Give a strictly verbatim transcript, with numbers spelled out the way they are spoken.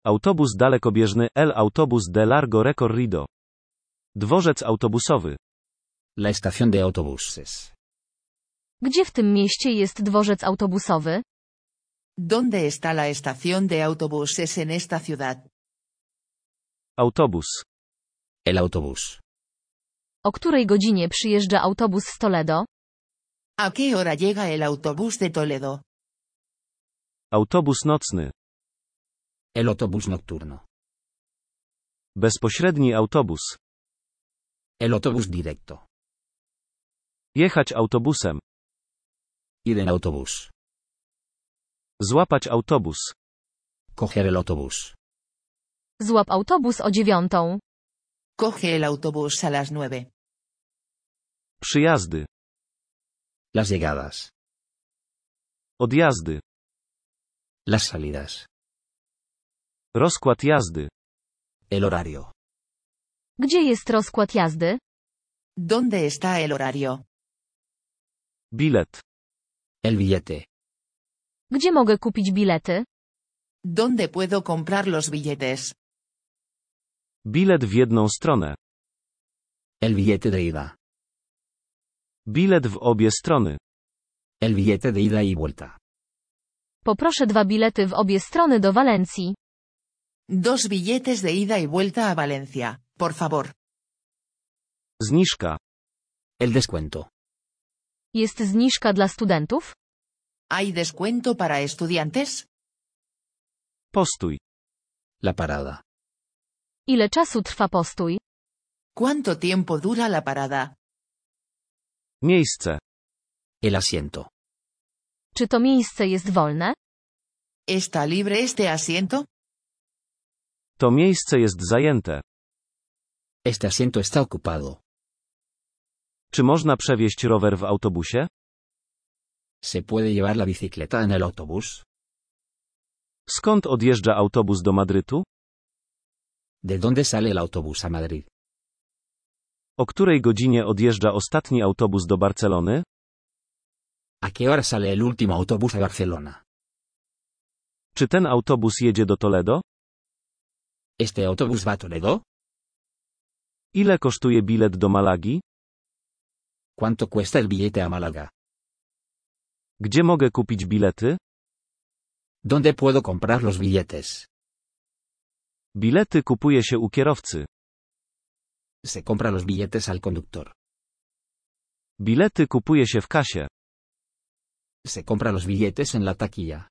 Autobus dalekobieżny, el autobus de largo recorrido. Dworzec autobusowy. La estación de autobuses. Gdzie w tym mieście jest dworzec autobusowy? ¿Dónde está la estación de autobuses en esta ciudad? Autobus. El autobús. O której godzinie przyjeżdża autobus z Toledo? ¿A qué hora llega el autobús de Toledo? Autobus nocny. El autobús nocturno. Bezpośredni autobus. El autobús directo. Jechać autobusem. Ir en autobús. Złapać autobus. Coger el autobús. Złap autobus o dziewiątą. Coge el autobús a las nueve. Przyjazdy. Las llegadas. Odjazdy. Las salidas. Rozkład jazdy. El horario. Gdzie jest rozkład jazdy? ¿Dónde está el horario? Bilet. El billete. Gdzie mogę kupić bilety? ¿Dónde puedo comprar los billetes? Bilet w jedną stronę. El billete de ida. Bilet w obie strony. El billete de ida y vuelta. Poproszę dwa bilety w obie strony do Walencji. Dos billetes de ida y vuelta a Valencia, por favor. Zniżka. El descuento. Jest zniżka dla studentów? ¿Hay descuento para estudiantes? Postój. La parada. Ile czasu trwa postój? ¿Cuánto tiempo dura la parada? Miejsce. El asiento. Czy to miejsce jest wolne? ¿Está libre este asiento? To miejsce jest zajęte. Este asiento está ocupado. Czy można przewieźć rower w autobusie? ¿Se puede llevar la bicicleta en el autobús? Skąd odjeżdża autobus do Madrytu? ¿De dónde sale el autobús a Madrid? O której godzinie odjeżdża ostatni autobus do Barcelony? ¿A qué hora sale el último autobús a Barcelona? Czy ten autobus jedzie do Toledo? ¿Este autobús va a Toledo? Ile kosztuje bilet do Malagi? ¿Cuánto cuesta el billete a Málaga? Gdzie mogę kupić bilety? ¿Dónde puedo comprar los billetes? Bilety kupuje się u kierowcy. Se compra los billetes al conductor. Bilety kupuje się w kasie. Se compra los billetes en la taquilla.